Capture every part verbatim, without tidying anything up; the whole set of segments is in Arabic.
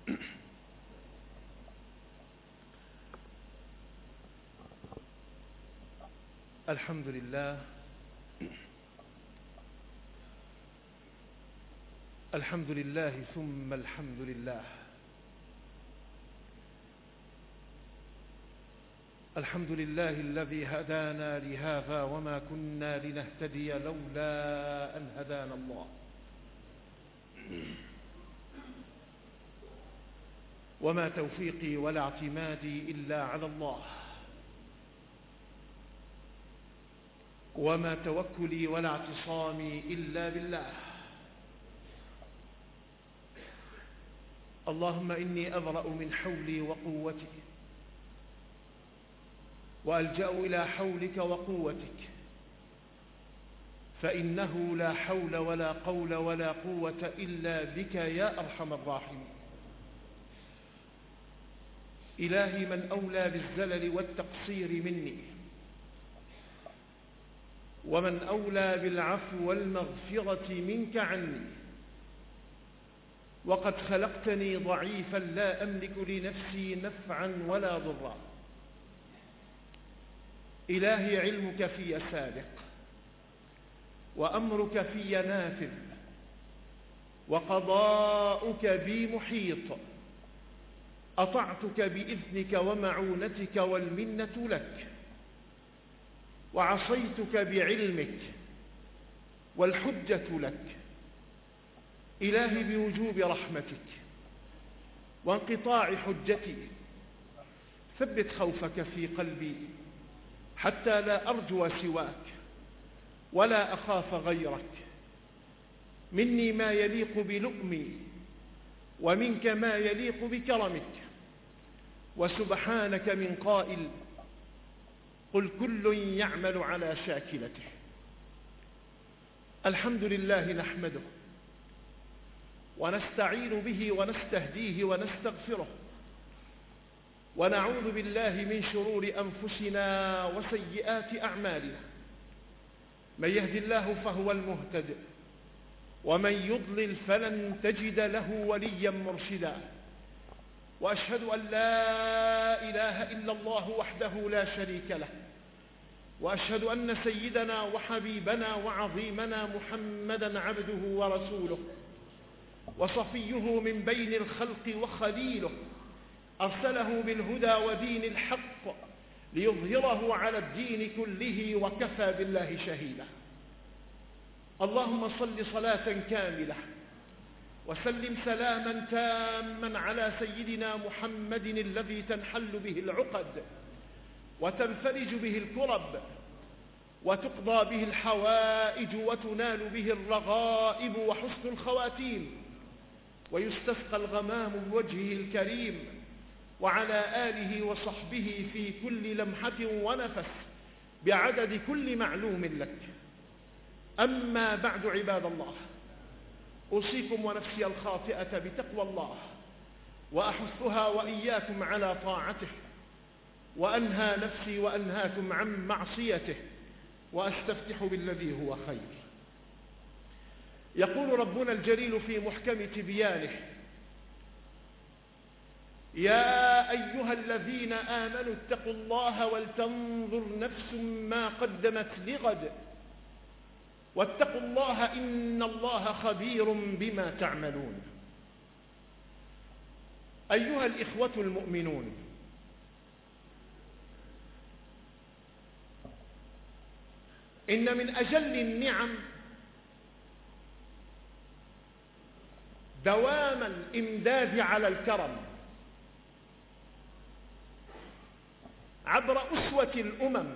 الحمد لله الحمد لله ثم الحمد لله الحمد لله الذي هدانا لهذا وما كنا لنهتدي لولا أن هدانا الله وما توفيقي ولا اعتمادي إلا على الله وما توكلي ولا اعتصامي إلا بالله اللهم إني أبرأ من حولي وقوتي وألجأ إلى حولك وقوتك فإنه لا حول ولا قول ولا قوة إلا بك يا أرحم الراحمين إلهي من أولى بالزلل والتقصير مني ومن أولى بالعفو والمغفرة منك عني وقد خلقتني ضعيفا لا أملك لنفسي نفعا ولا ضرا إلهي علمك في سابق وأمرك في نافذ وقضاؤك بي محيط أطعتك بإذنك ومعونتك والمنة لك وعصيتك بعلمك والحجة لك إلهي بوجوب رحمتك وانقطاع حجتي ثبت خوفك في قلبي حتى لا أرجو سواك ولا أخاف غيرك مني ما يليق بلؤمي ومنك ما يليق بكرمك وسبحانك من قائل قل كل يعمل على شاكلته الحمد لله نحمده ونستعين به ونستهديه ونستغفره ونعوذ بالله من شرور أنفسنا وسيئات أعمالنا من يهد الله فهو المهتد ومن يضلل فلن تجد له وليا مرشدا وأشهد أن لا إله إلا الله وحده لا شريك له وأشهد أن سيدنا وحبيبنا وعظيمنا محمدا عبده ورسوله وصفيه من بين الخلق وخليله أرسله بالهدى ودين الحق ليظهره على الدين كله وكفى بالله شهيدا اللهم صل صلاة كاملة وسلم سلاما تاما على سيدنا محمد الذي تنحل به العقد وتنفرج به الكرب وتقضى به الحوائج وتنال به الرغائب وحسن الخواتيم ويستسقى الغمام بوجهه الكريم وعلى آله وصحبه في كل لمحة ونفس بعدد كل معلوم لك أما بعد عباد الله أوصيكم ونفسي الخاطئة بتقوى الله وأحثها وإياكم على طاعته وأنهى نفسي وأنهاكم عن معصيته وأستفتح بالذي هو خير يقول ربنا الجليل في محكم تبيانه يا أيها الذين آمنوا اتقوا الله ولتنظر نفس ما قدمت لغد واتقوا الله إن الله خبير بما تعملون أيها الإخوة المؤمنون إن من أجل النعم دوام الإمداد على الكرم عبر أسوة الأمم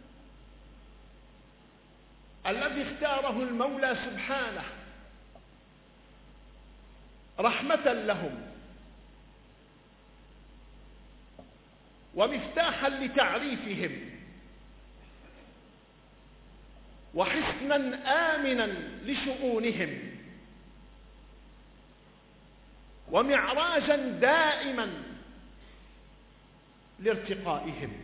الذي اختاره المولى سبحانه رحمة لهم ومفتاحا لتعريفهم وحصنا آمنا لشؤونهم ومعراجا دائما لارتقائهم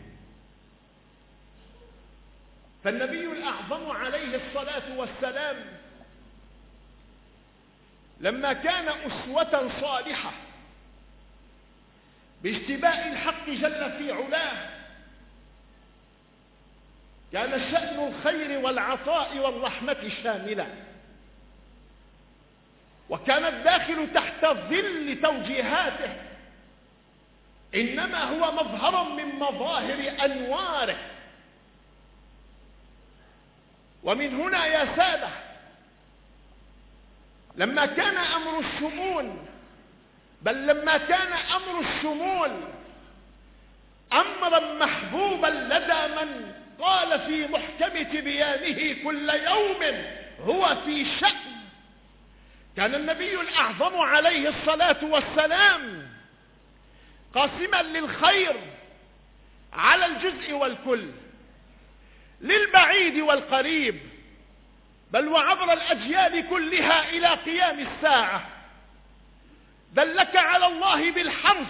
فالنبي الأعظم عليه الصلاة والسلام لما كان أسوة صالحة باجتباء الحق جل في علاه، كان شأن الخير والعطاء والرحمة شاملا، وكان الداخل تحت ظل توجيهاته إنما هو مظهر من مظاهر أنواره. ومن هنا يا سادة، لما كان أمر الشمول بل لما كان أمر الشمول أمرا محبوبا لدى من قال في محكم تبيانه كل يوم هو في شأن، كان النبي الأعظم عليه الصلاة والسلام قاسما للخير على الجزء والكل، للبعيد والقريب، بل وعبر الأجيال كلها إلى قيام الساعة. دلك على الله بالحرف،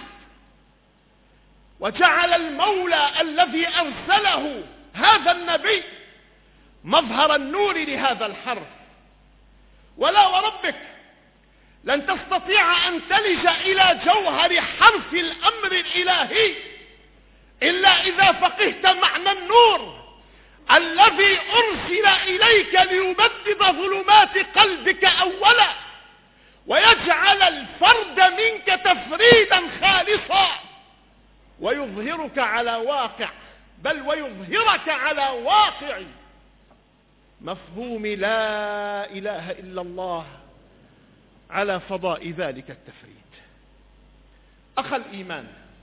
وجعل المولى الذي أرسله هذا النبي مظهر النور لهذا الحرف. ولا وربك لن تستطيع أن تلج إلى جوهر حرف الأمر الإلهي إلا إذا فقهت معنى النور الذي أرسل إليك ليبدد ظلمات قلبك أولا، ويجعل الفرد منك تفريدا خالصا، ويظهرك على واقع، بل ويظهرك على واقع مفهوم لا إله إلا الله على فضاء ذلك التفريد. أخ الإيمان،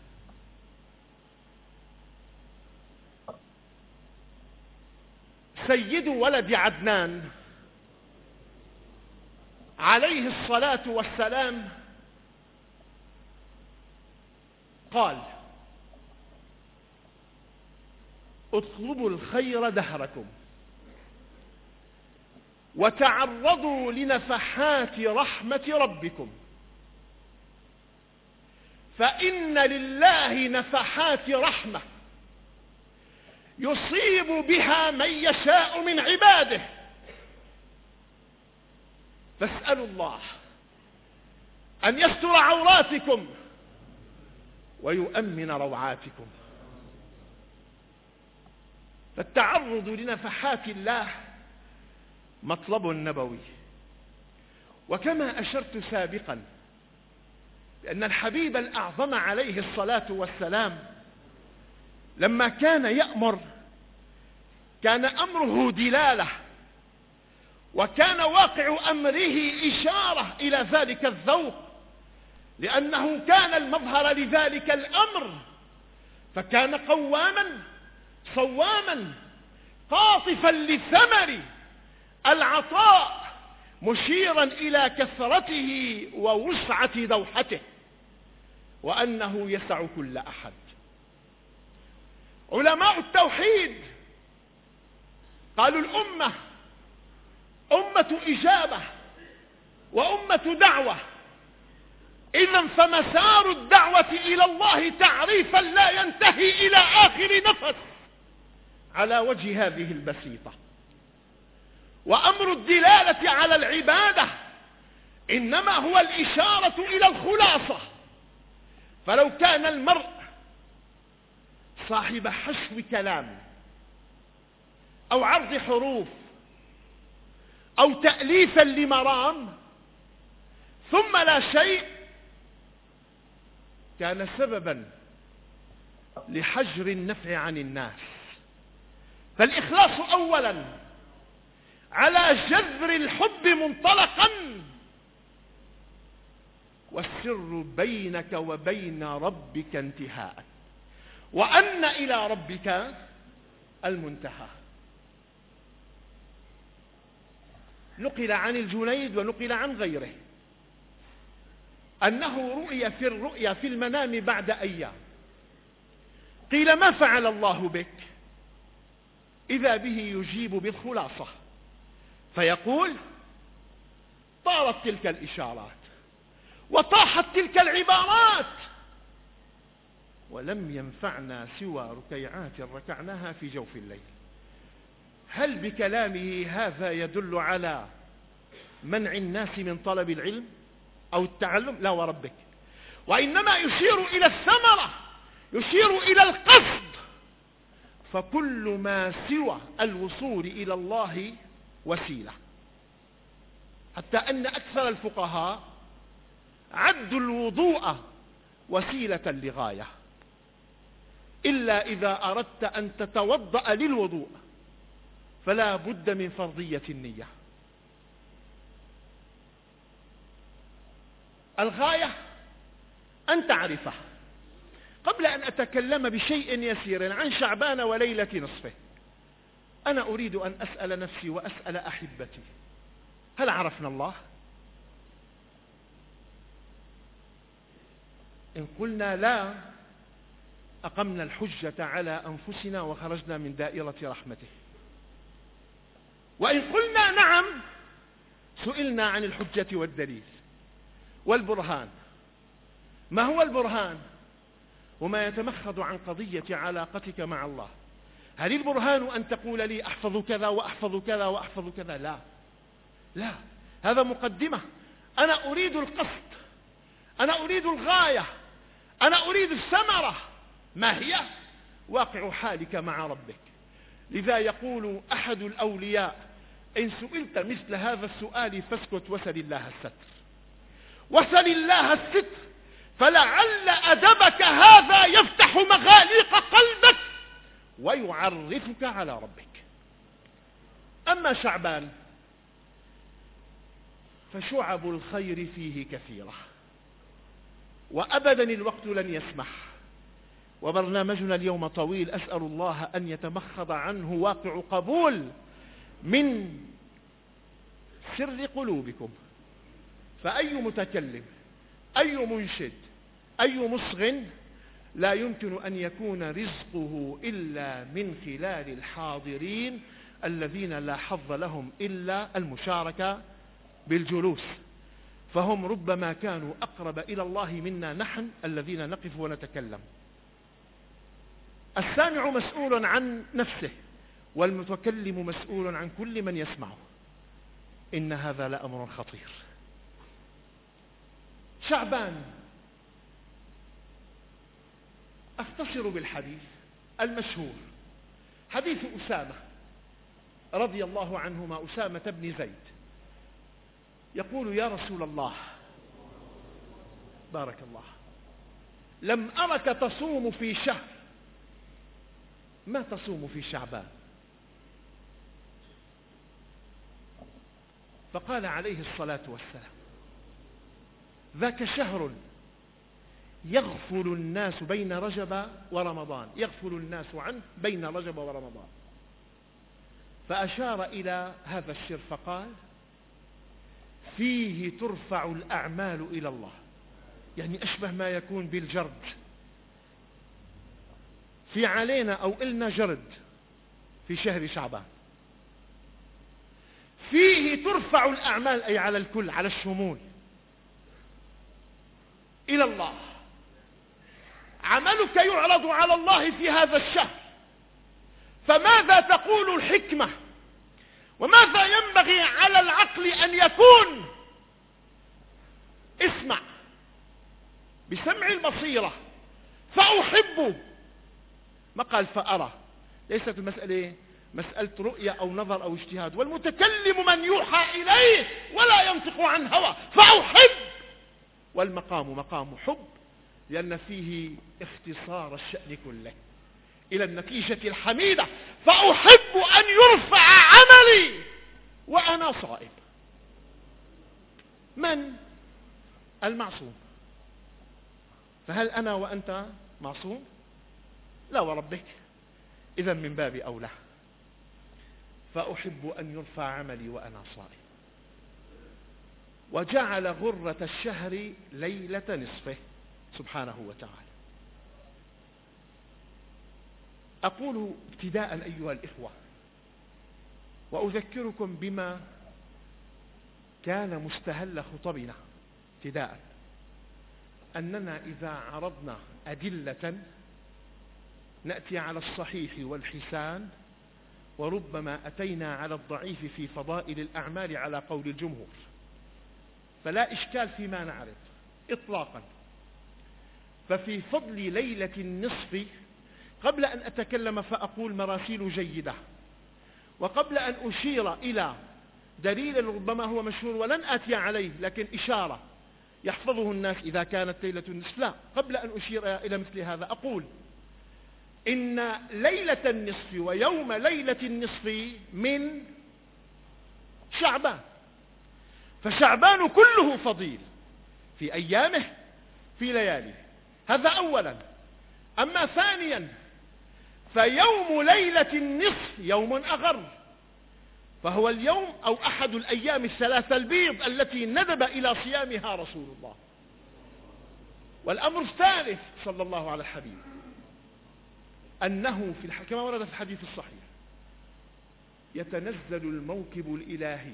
سيد ولد عدنان عليه الصلاة والسلام قال: اطلبوا الخير دهركم، وتعرضوا لنفحات رحمة ربكم، فإن لله نفحات رحمة يصيب بها من يشاء من عباده، فاسألوا الله أن يستر عوراتكم ويؤمن روعاتكم. فالتعرض لنفحات الله مطلب نبوي. وكما أشرت سابقا بأن الحبيب الأعظم عليه الصلاة والسلام لما كان يأمر كان أمره دلالة، وكان واقع أمره إشارة إلى ذلك الذوق، لأنه كان المظهر لذلك الأمر، فكان قواما صواما قاطفا لثمر العطاء، مشيرا إلى كثرته ووسعة دوحته، وأنه يسع كل أحد. علماء التوحيد قالوا الأمة أمة إجابة وأمة دعوة، إذن فمسار الدعوة إلى الله تعريفا لا ينتهي إلى آخر نفس على وجه هذه البسيطة. وأمر الدلالة على العبادة إنما هو الإشارة إلى الخلاصة. فلو كان المرء صاحب حشو كلام أو عرض حروف أو تأليفا لمرام ثم لا شيء، كان سببا لحجر النفع عن الناس. فالإخلاص أولا على جذر الحب منطلقا، والسر بينك وبين ربك انتهاء، وأن إلى ربك المنتهى. نقل عن الجنيد ونقل عن غيره أنه رؤي في الرؤيا في المنام بعد أيام، قيل: ما فعل الله بك؟ إذا به يجيب بالخلاصة فيقول: طارت تلك الإشارات وطاحت تلك العبارات، ولم ينفعنا سوى ركيعات ركعناها في جوف الليل. هل بكلامه هذا يدل على منع الناس من طلب العلم أو التعلم؟ لا وربك. وإنما يشير إلى الثمرة، يشير إلى القصد. فكل ما سوى الوصول إلى الله وسيلة، حتى أن أكثر الفقهاء عدوا الوضوء وسيلة لغاية، إلا إذا أردت أن تتوضأ للوضوء فلا بد من فرضية النية. الغاية أن تعرفه. قبل أن أتكلم بشيء يسير عن شعبان وليلة نصفه، أنا أريد أن أسأل نفسي وأسأل أحبتي: هل عرفنا الله؟ إن قلنا لا، أقمنا الحجة على أنفسنا وخرجنا من دائرة رحمته. وإن قلنا نعم، سئلنا عن الحجة والدليل والبرهان. ما هو البرهان؟ وما يتمخض عن قضية علاقتك مع الله. هل البرهان أن تقول لي أحفظ كذا وأحفظ كذا وأحفظ كذا؟ لا لا، هذا مقدمة. أنا أريد القصد، أنا أريد الغاية، أنا أريد الثمرة. ما هي؟ واقع حالك مع ربك. لذا يقول أحد الأولياء: إن سئلت مثل هذا السؤال فاسكت وسل الله الستر، وسل الله الستر، فلعل أدبك هذا يفتح مغاليق قلبك ويعرفك على ربك. أما شعبان فشعب الخير فيه كثيرة، وأبدا الوقت لن يسمح، وبرنامجنا اليوم طويل. أسأل الله أن يتمخض عنه واقع قبول من سر قلوبكم. فأي متكلم، أي منشد، أي مصغ لا يمكن أن يكون رزقه إلا من خلال الحاضرين الذين لا حظ لهم إلا المشاركة بالجلوس، فهم ربما كانوا أقرب إلى الله منا نحن الذين نقف ونتكلم. السامع مسؤول عن نفسه، والمتكلم مسؤول عن كل من يسمعه. إن هذا لأمر خطير. شعبان، أختصر بالحديث المشهور، حديث أسامة رضي الله عنهما، أسامة بن زيد، يقول: يا رسول الله، بارك الله، لم أرك تصوم في شهر ما تصوم في شعبان. فقال عليه الصلاة والسلام: ذاك شهر يغفل الناس بين رجب ورمضان، يغفل الناس عنه بين رجب ورمضان. فأشار إلى هذا الشهر فقال: فيه ترفع الأعمال إلى الله. يعني أشبه ما يكون بالجرد، في علينا أو إلنا جرد في شهر شعبان. فيه ترفع الأعمال، أي على الكل، على الشمول، إلى الله. عملك يعرض على الله في هذا الشهر. فماذا تقول الحكمة؟ وماذا ينبغي على العقل أن يكون؟ اسمع بسمع البصيرة. فأحب، ما قال فأرى، ليست المسألة مسألة رؤية أو نظر أو اجتهاد، والمتكلم من يوحى إليه ولا ينطق عن هوى. فأحب، والمقام مقام حب، لأن فيه اختصار الشأن كله إلى النتيجة الحميدة. فأحب أن يرفع عملي وأنا صائم. من؟ المعصوم. فهل أنا وأنت معصوم؟ لا وربك، إذا من باب أولى. فأحب أن يرفع عملي وأنا صائم. وجعل غرة الشهر ليلة نصفه سبحانه وتعالى. أقول ابتداء أيها الإخوة، وأذكركم بما كان مستهل خطبنا ابتداء، أننا إذا عرضنا أدلة نأتي على الصحيح والحسان، وربما أتينا على الضعيف في فضائل الأعمال على قول الجمهور. فلا إشكال فيما نعرض إطلاقا. ففي فضل ليلة النصف، قبل أن أتكلم فأقول مراسيل جيدة، وقبل أن أشير إلى دليل ربما هو مشهور ولن آتي عليه لكن إشارة يحفظه الناس إذا كانت ليلة النصف، لا، قبل أن أشير إلى مثل هذا أقول إن ليلة النصف ويوم ليلة النصف من شعبان، فشعبان كله فضيل في أيامه في لياليه، هذا أولا. أما ثانيا فيوم ليلة النصف يوم أغر، فهو اليوم أو أحد الأيام الثلاثة البيض التي ندب إلى صيامها رسول الله. والأمر الثالث صلى الله على الحبيب أنه في الح... كما ورد في الحديث الصحيح يتنزل الموكب الإلهي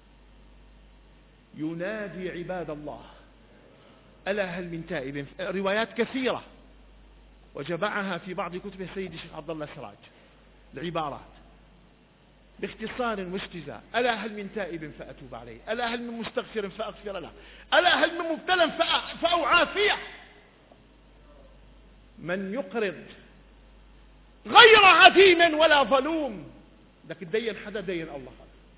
ينادي عباد الله ألا هل من تائب، روايات كثيرة وجمعها في بعض كتب السيد الشيخ عبد الله السراج العبارات باختصار واجتزاء: ألا هل من تائب فأتوب عليه، ألا هل من مستغفر فأغفر له، ألا هل من مبتلى فأعافيه، من يقرض غير عديم ولا ظلوم، لك تدين حدا دين الله.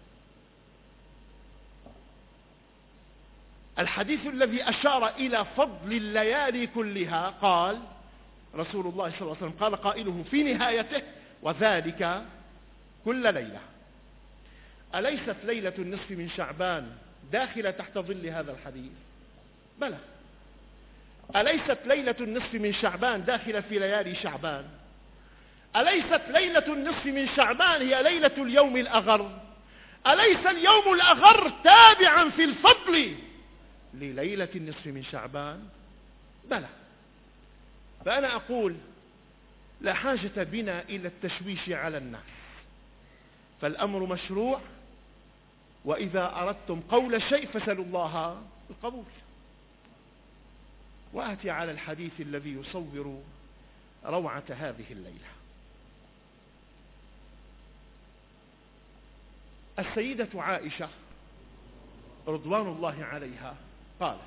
الحديث الذي أشار إلى فضل الليالي كلها قال رسول الله صلى الله عليه وسلم، قال قائله في نهايته: وذلك كل ليلة. أليست ليلة النصف من شعبان داخلة تحت ظل هذا الحديث؟ بلى. أليست ليلة النصف من شعبان داخلة في ليالي شعبان؟ أليست ليلة النصف من شعبان هي ليلة اليوم الأغر؟ أليس اليوم الأغر تابعا في الفضل لليلة النصف من شعبان؟ بلى. فأنا أقول لا حاجة بنا إلى التشويش على الناس، فالأمر مشروع، وإذا أردتم قول شيء فسلوا الله القبول. وآتي على الحديث الذي يصور روعة هذه الليلة. السيدة عائشة رضوان الله عليها قالت: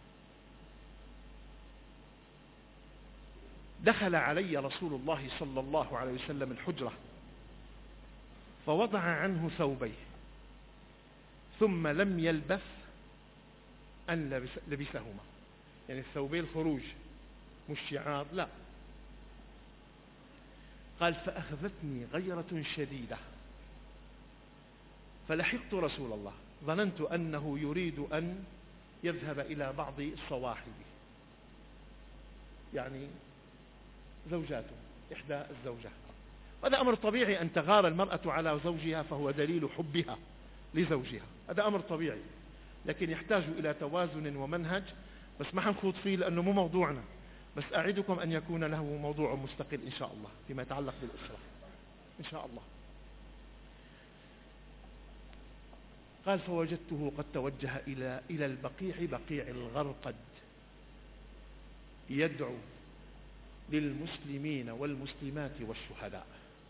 دخل علي رسول الله صلى الله عليه وسلم الحجرة فوضع عنه ثوبيه ثم لم يلبث أن لبس لبسهما، يعني الثوبين الخروج مش شعار، لا. قال: فأخذتني غيرة شديدة فلحقت رسول الله، ظننت أنه يريد أن يذهب إلى بعض الصواحب، يعني زوجاته، إحدى الزوجات. هذا أمر طبيعي أن تغار المرأة على زوجها، فهو دليل حبها لزوجها، هذا أمر طبيعي، لكن يحتاج إلى توازن ومنهج، بس ما حنخوض فيه لأنه مو موضوعنا، بس أعدكم أن يكون له موضوع مستقل إن شاء الله فيما يتعلق بالأسرة إن شاء الله. قال: فوجدته قد توجه إلى إلى البقيع، بقيع الغرقد، يدعو للمسلمين والمسلمات والشهداء.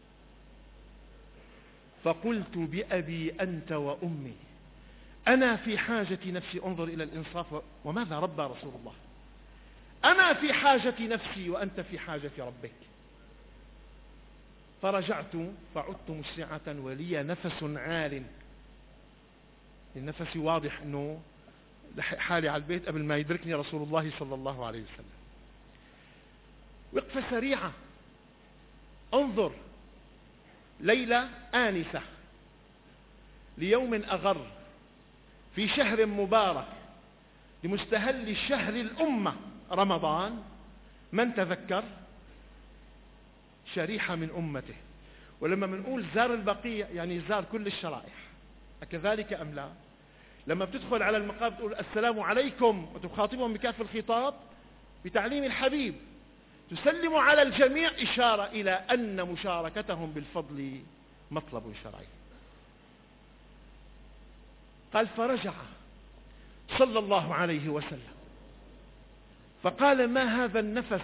فقلت: بأبي أنت وأمي أنا في حاجة نفسي، انظر إلى الإنصاف وماذا ربى رسول الله، أنا في حاجة نفسي وأنت في حاجة ربك. فرجعت فعدت مسرعة ولي نفس عال، النفس واضح أنه حالي على البيت قبل ما يدركني رسول الله صلى الله عليه وسلم. وقفة سريعة، انظر، ليلة آنسة ليوم أغر في شهر مبارك لمستهل شهر الأمة رمضان، من تذكر؟ شريحة من أمته. ولما بنقول زار البقيع يعني زار كل الشرائح، أكذلك أم لا؟ لما بتدخل على المقام تقول السلام عليكم وتخاطبهم بكاف الخطاب بتعليم الحبيب، تسلم على الجميع، إشارة إلى أن مشاركتهم بالفضل مطلب شرعي. قال: فرجع صلى الله عليه وسلم فقال: ما هذا النفس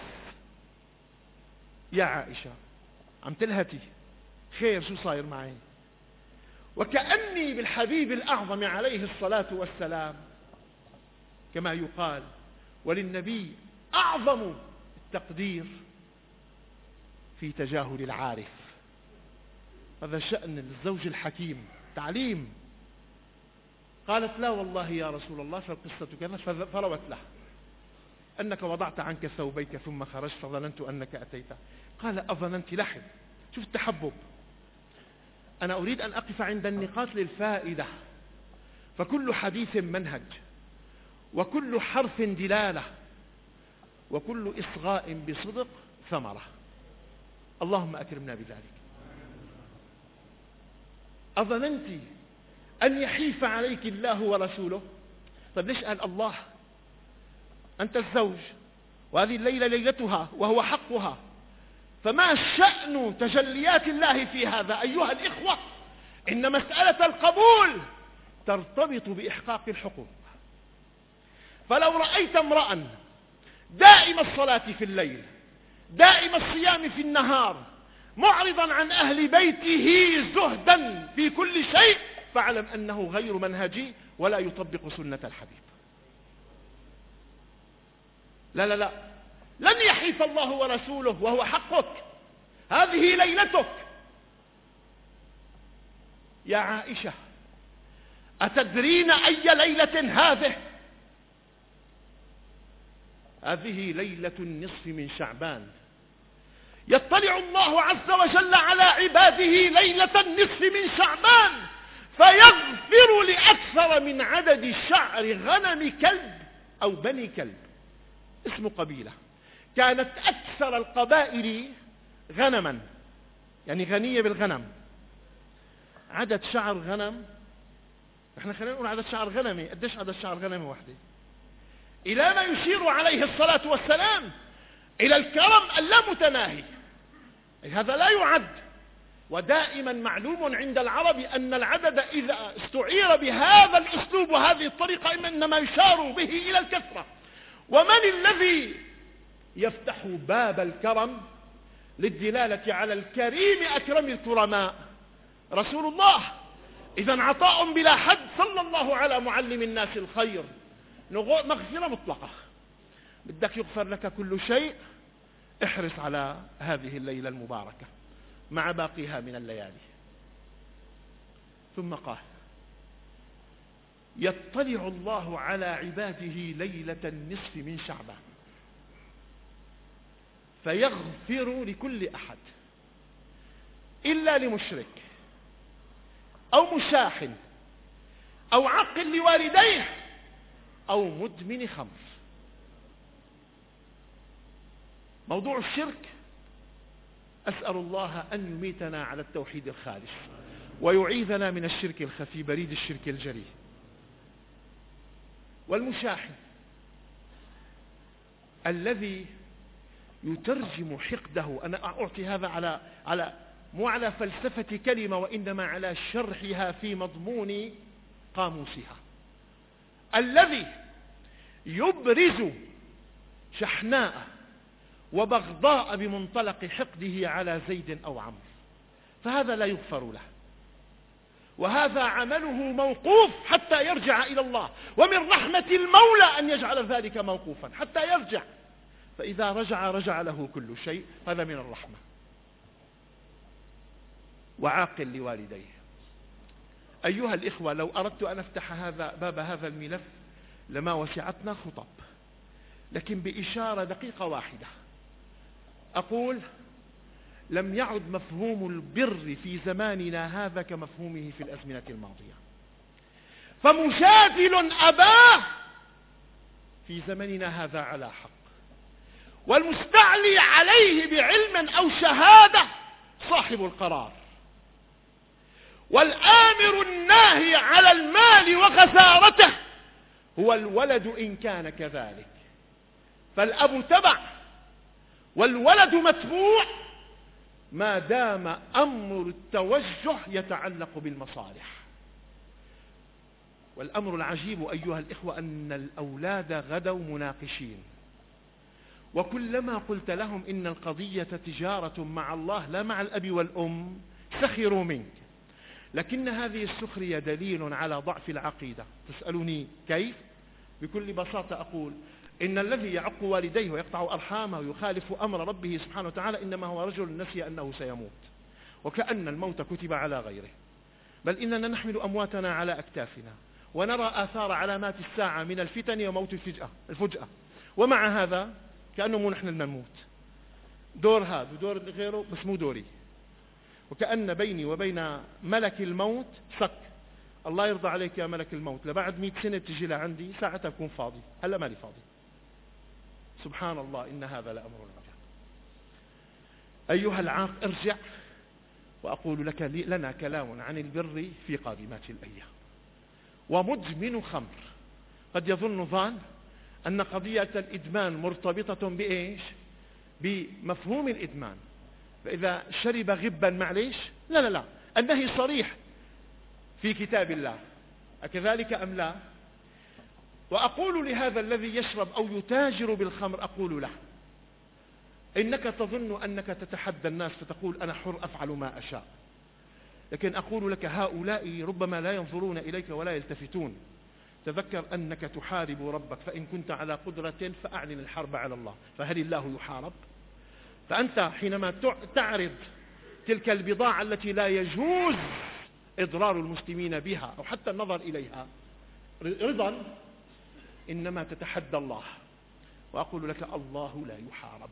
يا عائشة؟ عم تلهتي، خير، شو صاير معي؟ وكأني بالحبيب الأعظم عليه الصلاة والسلام، كما يقال وللنبي أعظم التقدير في تجاهل العارف. هذا شأن الزوج الحكيم، تعليم. قالت لا والله يا رسول الله فالقصة كذا، فروت له أنك وضعت عنك ثوبيك ثم خرجت فظننت أنك أتيت. قال أظننت لحم. شوف التحبب. أنا أريد أن أقف عند النقاط للفائدة. فكل حديث منهج، وكل حرف دلالة، وكل إصغاء بصدق ثمرة. اللهم أكرمنا بذلك. أظننت أن يحيف عليك الله ورسوله؟ طيب ليش قال الله؟ أنت الزوج وهذه الليلة ليلتها وهو حقها، فما شأن تجليات الله في هذا أيها الإخوة؟ إن مسألة القبول ترتبط بإحقاق الحقوق. فلو رأيت امرأ دائم الصلاة في الليل، دائم الصيام في النهار، معرضا عن أهل بيته زهدا في كل شيء، فاعلم أنه غير منهجي ولا يطبق سنة الحبيب. لا لا لا، لن يحيف الله ورسوله وهو حقك، هذه ليلتك. يا عائشة أتدرين أي ليلة هذه؟ هذه ليلة النصف من شعبان. يطلع الله عز وجل على عباده ليلة النصف من شعبان فيغفر لأكثر من عدد شعر غنم كلب أو بني كلب. اسم قبيلة كانت أكثر القبائل غنما، يعني غنية بالغنم. عدد شعر غنم، احنا خلينا نقول عدد شعر غنمي. قديش عدد شعر غنمي واحدة؟ إلى ما يشير عليه الصلاة والسلام إلى الكرم اللامتناهي. هذا لا يعد. ودائما معلوم عند العرب أن العدد إذا استعير بهذا الأسلوب وهذه الطريقة إنما يشار به إلى الكثرة. ومن الذي يفتح باب الكرم للدلالة على الكريم أكرم الكرماء؟ رسول الله. إذن عطاء بلا حد صلى الله على معلم الناس الخير. مغفرة مطلقة. بدك يغفر لك كل شيء، احرص على هذه الليلة المباركة مع باقيها من الليالي. ثم قال يطلع الله على عباده ليلة النصف من شعبان فيغفر لكل أحد إلا لمشرك أو مشاح أو عاق لوالديه أو مدمن خمر. موضوع الشرك أسأل الله أن يميتنا على التوحيد الخالص ويعيذنا من الشرك الخفي بريد الشرك الجلي. والمشاحن الذي يترجم حقده، أنا أعطي هذا على على مو على فلسفة كلمة وإنما على شرحها في مضمون قاموسها، الذي يبرز شحناء وبغضاء بمنطلق حقده على زيد أو عمرو، فهذا لا يغفر له، وهذا عمله موقوف حتى يرجع إلى الله. ومن رحمة المولى أن يجعل ذلك موقوفا حتى يرجع، فإذا رجع رجع له كل شيء. هذا من الرحمة. وعاقل لوالديه. أيها الإخوة، لو أردت أن أفتح هذا باب هذا الملف لما وسعتنا خطب، لكن بإشارة دقيقة واحدة أقول لم يعد مفهوم البر في زماننا هذا كمفهومه في الأزمنة الماضية. فمجادل أباه في زمننا هذا على حق، والمستعلي عليه بعلم أو شهادة صاحب القرار، والآمر الناهي على المال وغزارته هو الولد إن كان كذلك. فالأب تبع والولد متبوع ما دام أمر التوجه يتعلق بالمصالح. والأمر العجيب أيها الإخوة أن الأولاد غدوا مناقشين، وكلما قلت لهم إن القضية تجارة مع الله لا مع الأب والأم سخروا منك. لكن هذه السخرية دليل على ضعف العقيدة. تسألني كيف؟ بكل بساطة أقول إن الذي يعق والديه ويقطع أرحامه ويخالف أمر ربه سبحانه وتعالى إنما هو رجل نسي أنه سيموت، وكأن الموت كتب على غيره. بل إننا نحمل أمواتنا على أكتافنا ونرى آثار علامات الساعة من الفتن وموت الفجأة, الفجأة. ومع هذا كأنه مو نحن نموت، دور هذا ودور غيره بس مو دوري، وكأن بيني وبين ملك الموت صك. الله يرضى عليك يا ملك الموت، لبعد مئة سنة تجي لعندي ساعتها أكون فاضي، هلا مالي فاضي. سبحان الله، إن هذا لأمر عجاب. أيها العاق ارجع، وأقول لك لنا كلام عن البر في قادمات الأيام. ومدمن خمر قد يظن ظان أن قضية الإدمان مرتبطة بإيش؟ بمفهوم الإدمان، فإذا شرب غبا معليش، لا لا لا، النهي صريح في كتاب الله، أكذلك أم لا؟ وأقول لهذا الذي يشرب أو يتاجر بالخمر، أقول له إنك تظن أنك تتحدى الناس فتقول أنا حر أفعل ما أشاء، لكن أقول لك هؤلاء ربما لا ينظرون إليك ولا يلتفتون. تذكر أنك تحارب ربك، فإن كنت على قدرة فأعلن الحرب على الله، فهل الله يحارب؟ فأنت حينما تعرض تلك البضاعة التي لا يجوز إضرار المسلمين بها أو حتى النظر إليها رضا، إنما تتحدى الله. وأقول لك الله لا يحارب.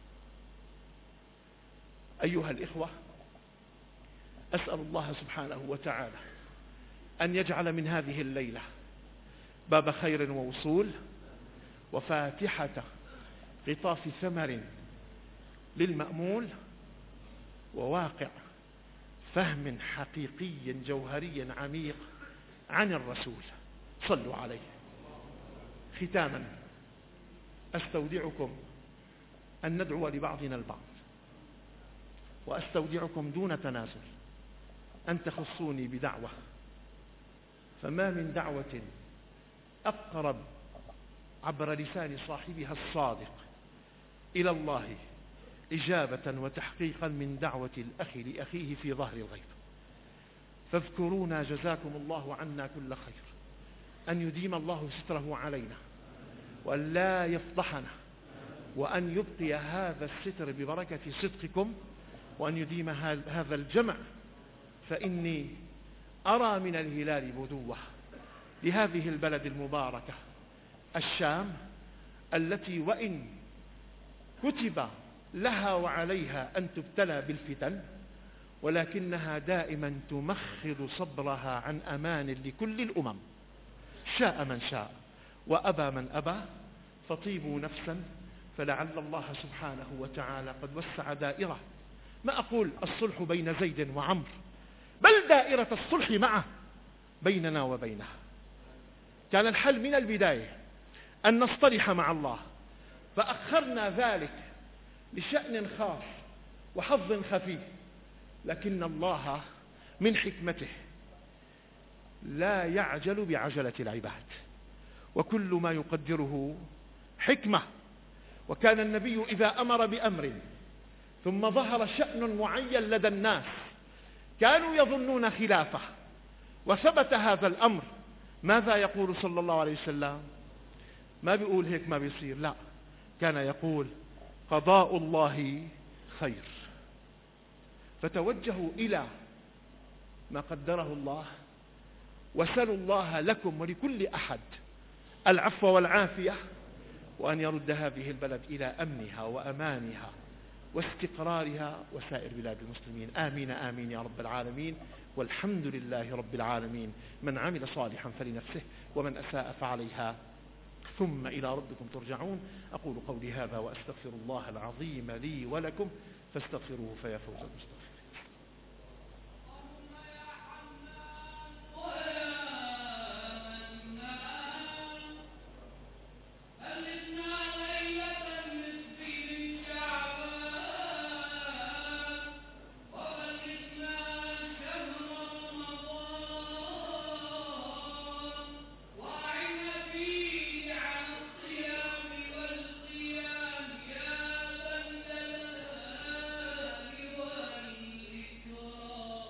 أيها الإخوة، أسأل الله سبحانه وتعالى أن يجعل من هذه الليلة باب خير ووصول، وفاتحة قطاف ثمر للمأمول، وواقع فهم حقيقي جوهري عميق عن الرسول. صلوا عليه. ختاما أستودعكم أن ندعو لبعضنا البعض، وأستودعكم دون تنازل أن تخصوني بدعوة، فما من دعوة أقرب عبر لسان صاحبها الصادق إلى الله إجابة وتحقيقا من دعوة الأخ لأخيه في ظهر الغيب. فاذكرونا جزاكم الله عنا كل خير، أن يديم الله ستره علينا وأن لا يفضحنا، وأن يبقي هذا الستر ببركة صدقكم، وأن يديم هذا الجمع. فإني أرى من الهلال بدوة لهذه البلد المباركة الشام، التي وإن كتب لها وعليها أن تبتلى بالفتن، ولكنها دائما تمخض صبرها عن أمان لكل الأمم، شاء من شاء وأبى من أبى. فطيبوا نفسا، فلعل الله سبحانه وتعالى قد وسع دائرة، ما أقول الصلح بين زيد وعمر، بل دائرة الصلح معه بيننا وبينه. كان الحل من البداية أن نصطلح مع الله، فأخرنا ذلك لشأن خاص وحظ خفي، لكن الله من حكمته لا يعجل بعجلة العباد، وكل ما يقدره حكمة. وكان النبي إذا أمر بأمر ثم ظهر شأن معين لدى الناس كانوا يظنون خلافه وثبت هذا الأمر، ماذا يقول صلى الله عليه وسلم؟ ما بيقول هيك ما بيصير، لا، كان يقول قضاء الله خير. فتوجهوا إلى ما قدره الله، وسلوا الله لكم ولكل أحد العفو والعافية، وأن يرد هذه البلد إلى أمنها وأمانها واستقرارها وسائر بلاد المسلمين. آمين آمين يا رب العالمين، والحمد لله رب العالمين. من عمل صالحا فلنفسه ومن أساء فعليها، ثم إلى ربكم ترجعون. أقول قولي هذا وأستغفر الله العظيم لي ولكم، فاستغفروه فيا فوز المستغفرين.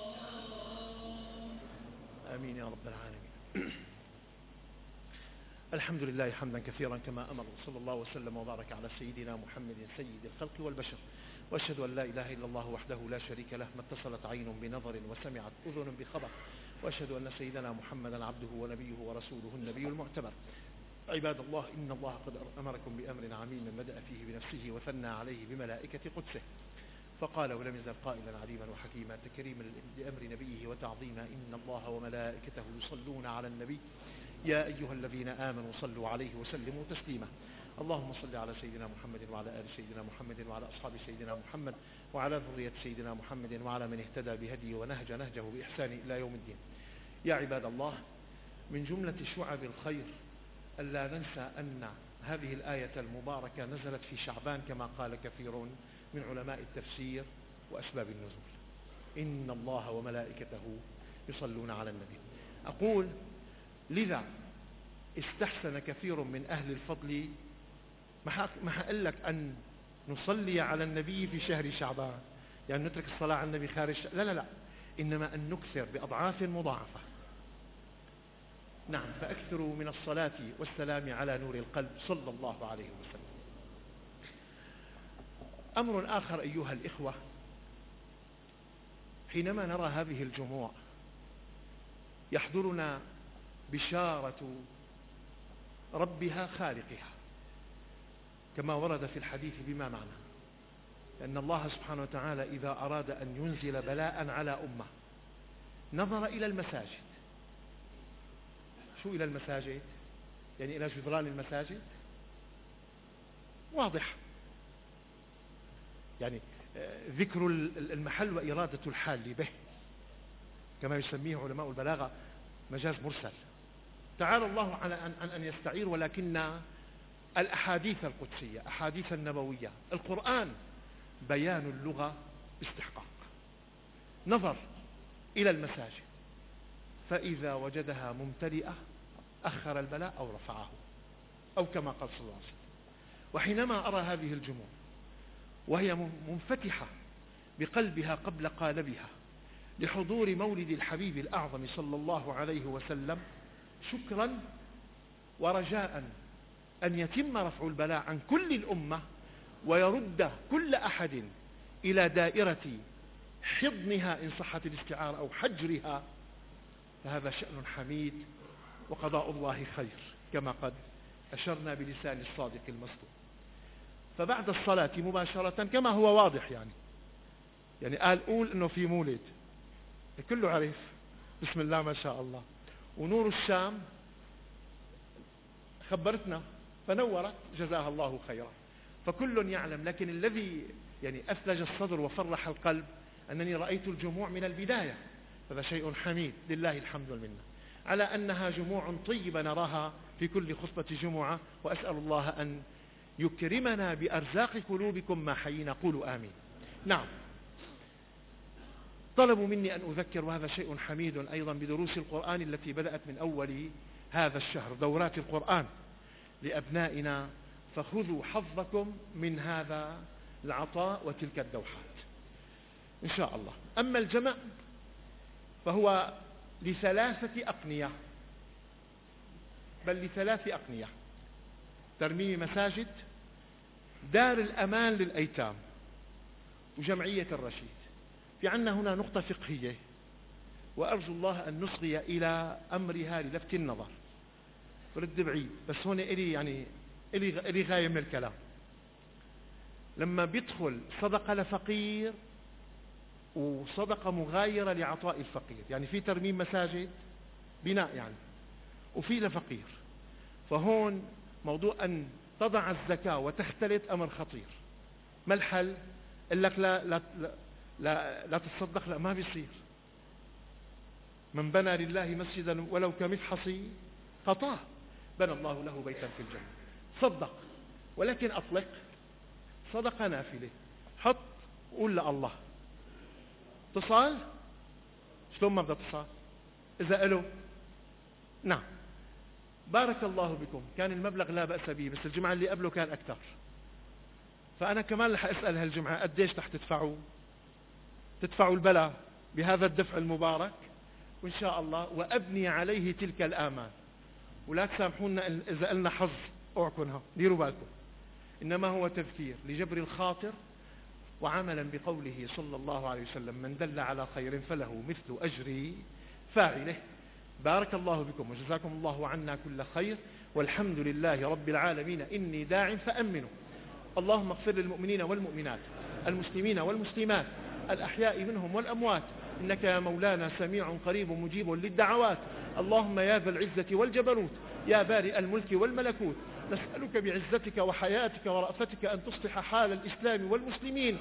آمين يا رب العالمين. الحمد لله حمدا كثيرا كما أمر، صلى الله وسلم وبارك على سيدنا محمد سيد الخلق والبشر، وأشهد أن لا إله إلا الله وحده لا شريك له، ما اتصلت عين بنظر وسمعت أذن بخبر، وأشهد أن سيدنا محمدا عبده ونبيه ورسوله النبي المعتبر. عباد الله، إن الله قد أمركم بأمر عميم بدأ فيه بنفسه وثنى عليه بملائكة قدسه، فقال ولم يزل قائلا عليما وحكيما تكريما لأمر نبيه وتعظيما: إن الله وملائكته يصلون على النبي يا أيها الذين آمنوا صلوا عليه وسلموا تسليما. اللهم صل على سيدنا محمد وعلى آل سيدنا محمد وعلى أصحاب سيدنا محمد وعلى ذرية سيدنا محمد وعلى من اهتدى بهديه ونهج نهجه بإحسان إلى يوم الدين. يا عباد الله، من جملة شعب الخير ألا ننسى أن هذه الآية المباركة نزلت في شعبان كما قال كثير من علماء التفسير وأسباب النزول. إن الله وملائكته يصلون على النبي. أقول لذا استحسن كثير من أهل الفضل، ما هقول لك أن نصلي على النبي في شهر شعبان، يعني نترك الصلاة على النبي خارج، لا لا لا، إنما أن نكثر بأضعاف مضاعفة. نعم، فأكثروا من الصلاة والسلام على نور القلب صلى الله عليه وسلم. أمر آخر أيها الإخوة، حينما نرى هذه الجموع يحضرنا بشارة ربها خالقها كما ورد في الحديث بما معنى، لأن الله سبحانه وتعالى إذا أراد أن ينزل بلاء على أمة نظر إلى المساجد. شو إلى المساجد؟ يعني إلى جدران المساجد؟ واضح، يعني ذكر المحل وإرادة الحال به كما يسميه علماء البلاغة مجاز مرسل. تعالى الله على أن, أن يستعير، ولكن الأحاديث القدسية، أحاديث النبوية، القرآن بيان اللغة باستحقاق. نظر إلى المساجد فإذا وجدها ممتلئة أخر البلاء أو رفعه، أو كما قال صلى الله عليه وسلم. وحينما أرى هذه الجموع وهي منفتحة بقلبها قبل قالبها لحضور مولد الحبيب الأعظم صلى الله عليه وسلم، شكرا ورجاء أن يتم رفع البلاء عن كل الأمة ويرد كل أحد إلى دائرة حضنها إن صحت الاستعارة أو حجرها، فهذا شأن حميد وقضاء الله خير كما قد أشرنا بلسان الصادق المصدوق. فبعد الصلاة مباشرة كما هو واضح، يعني يعني قال قول إنه في مولد، كله عرف بسم الله ما شاء الله، ونور الشام خبرتنا فنورت جزاها الله خيرا، فكل يعلم. لكن الذي يعني أثلج الصدر وفرح القلب أنني رأيت الجموع من البداية، هذا شيء حميد لله الحمد والمنة، على أنها جموع طيبة نراها في كل خطبة جمعة، وأسأل الله أن يكرمنا بأرزاق قلوبكم ما حيينا، قولوا آمين. نعم، طلبوا مني أن أذكر، وهذا شيء حميد أيضا، بدروس القرآن التي بدأت من أول هذا الشهر، دورات القرآن لأبنائنا، فخذوا حظكم من هذا العطاء وتلك الدوحات إن شاء الله. أما الجمع فهو لثلاثة أقنية، بل لثلاث أقنية: ترميم مساجد، دار الأمان للأيتام، وجمعية الرشيد. في عنا هنا نقطة فقهية وأرجو الله أن نصغي إلى أمرها للفت النظر، برد بعيد بس هون إلي يعني إلي إلي غاية من الكلام. لما بيدخل صدقة لفقير وصدقة مغايرة لعطاء الفقير، يعني في ترميم مساجد بناء يعني، وفي لفقير، فهون موضوع أن تضع الزكاة وتختلط أمر خطير. ما الحل؟ قال لك لا لا لا, لا, لا تصدق، لا ما بيصير. من بنى لله مسجدا ولو كمفحص قطاه بنى الله له بيتا في الجنة. صدق، ولكن أطلق صدقة نافلة، حط قول لله. اتصال شلون ما بدأ اتصال؟ إذا ألو نعم بارك الله بكم، كان المبلغ لا بأس به، بس الجمعة اللي قبله كان أكثر، فأنا كمان رح أسأل هالجمعة قديش رح تدفعوا تدفعوا البلاء بهذا الدفع المبارك، وإن شاء الله وأبني عليه تلك الآمال. ولا تسامحونا إذا قلنا حظ، اوعكنها ديروا بالكم، إنما هو تذكير لجبر الخاطر وعملا بقوله صلى الله عليه وسلم: من دل على خير فله مثل أجر فاعله. بارك الله بكم وجزاكم الله عنا كل خير، والحمد لله رب العالمين. إني داع فأمنوا. اللهم اغفر للمؤمنين والمؤمنات، المسلمين والمسلمات، الأحياء منهم والأموات، إنك يا مولانا سميع قريب مجيب للدعوات. اللهم يا ذا العزة والجبروت، يا بارئ الملك والملكوت، نسألك بعزتك وحياتك ورأفتك أن تصلح حال الإسلام والمسلمين.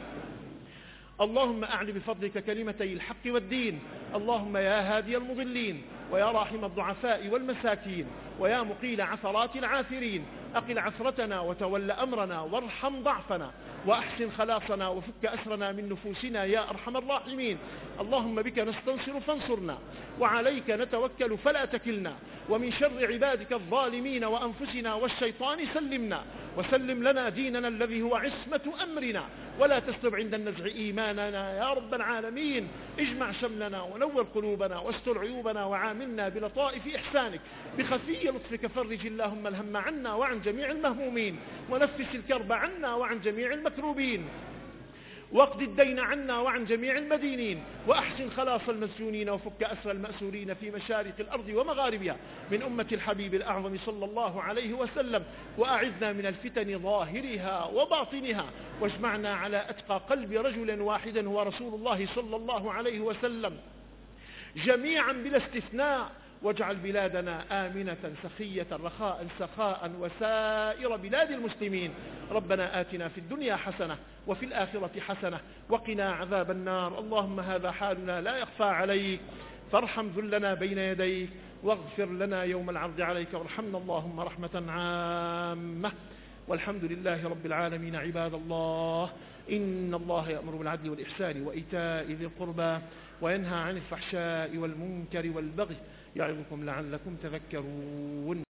اللهم أعل بفضلك كلمتي الحق والدين. اللهم يا هادي المضلين، ويا راحم الضعفاء والمساكين، ويا مقيل عثرات العاثرين، أقل عثرتنا وتول أمرنا، وارحم ضعفنا، وأحسن خلاصنا، وفك أسرنا من نفوسنا يا أرحم الراحمين. اللهم بك نستنصر فانصرنا، وعليك نتوكل فلا تكلنا، ومن شر عبادك الظالمين وأنفسنا والشيطان سلمنا، وسلم لنا ديننا الذي هو عصمة أمرنا، ولا تسلب عند النزع إيماننا يا رب العالمين. اجمع شملنا ونور قلوبنا واستر عيوبنا، وعاملنا بلطائف إحسانك، بخفي لطفك فرج اللهم الهم عنا وعن جميع المهمومين، ونفس الكرب عنا وعن جميع المكروبين، واقض الدين عنا وعن جميع المدينين، وأحسن خلاص المسجونين، وفك أسر المأسورين في مشارق الأرض ومغاربها من أمة الحبيب الأعظم صلى الله عليه وسلم. وأعذنا من الفتن ظاهرها وباطنها، واجمعنا على أتقى قلب رجل واحد هو رسول الله صلى الله عليه وسلم جميعا بلا استثناء، واجعل بلادنا آمنة سخية رخاء سخاء وسائر بلاد المسلمين. ربنا آتنا في الدنيا حسنة وفي الآخرة حسنة وقنا عذاب النار. اللهم هذا حالنا لا يخفى عليك، فارحم ذلنا بين يديك، واغفر لنا يوم العرض عليك، وارحمنا اللهم رحمة عامة. والحمد لله رب العالمين. عباد الله، إن الله يأمر بالعدل والإحسان وإيتاء ذي القربى، وينهى عن الفحشاء والمنكر والبغي، يعظكم لعلكم تذكرون.